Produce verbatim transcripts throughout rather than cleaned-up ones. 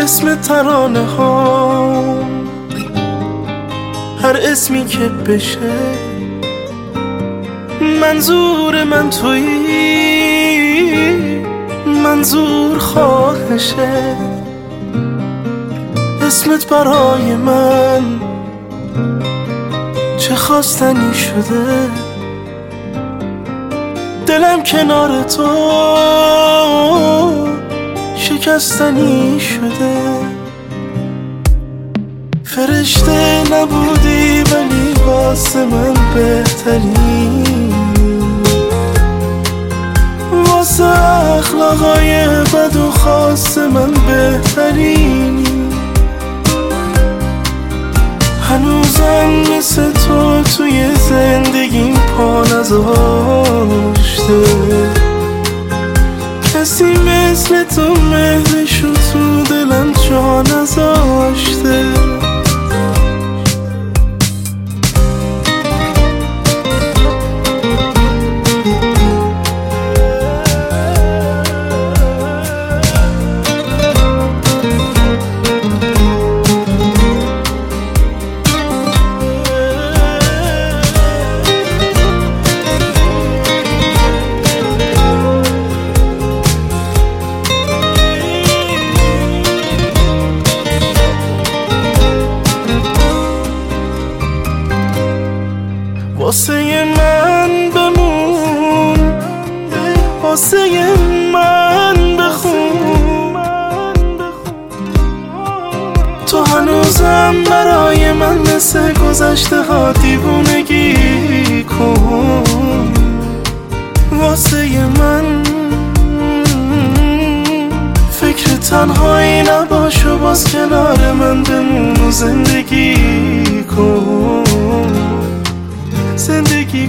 اسم ترانه ها، هر اسمی که بشه منظور من تویی، منظور خواهشه. اسمت برای من چه خواستنی شده، دلم کنار تو شکستنی شده. فرشته نبودی ولی واسه من بهتری، واسه اخلاقای بد و خاص من بهترینی. هنوزم مثل تو توی زندگیم پا نذاشته، کسی مثل تو مهرشو تو دلم جا نذاشته. واسه من بمون، واسه من بخون، تو هنوزم برای من مثل گذشته ها دیوونگی کن. واسه من فکر تنهایی نباش و باز کنار من بمون و زندگی کن، زندگی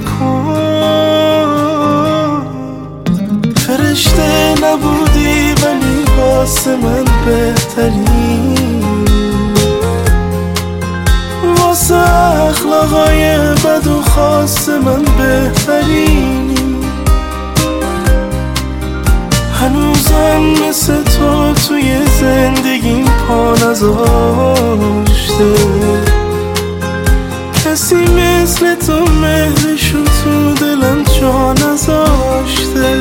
کن. فرشته نبودی ولی واسه من بهتری، واسه اخلاقای بد و خاص من بهترینی. هنوزم مثل تو توی زندگیم پا نذاشته، کسی مثل تو مهرشو تو دلم جا نذاشته.